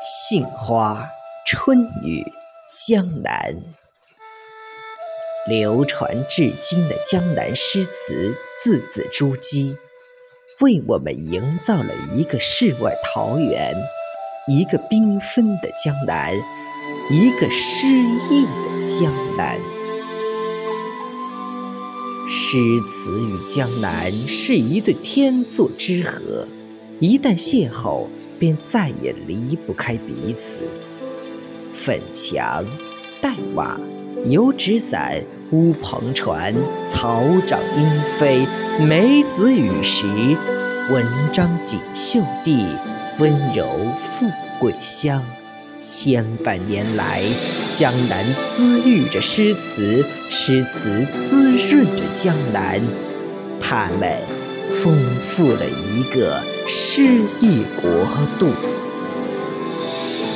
杏花春雨江南，流传至今的江南诗词字字珠玑，为我们营造了一个世外桃源，一个缤纷的江南，一个诗意的江南。诗词与江南是一对天作之合，一旦邂逅，便再也离不开彼此。粉墙、黛瓦、油纸伞、乌篷船、草长莺飞、梅子雨时，文章锦绣地，温柔富贵乡。千百年来，江南滋育着诗词，诗词滋润着江南，它们丰富了一个诗意国度。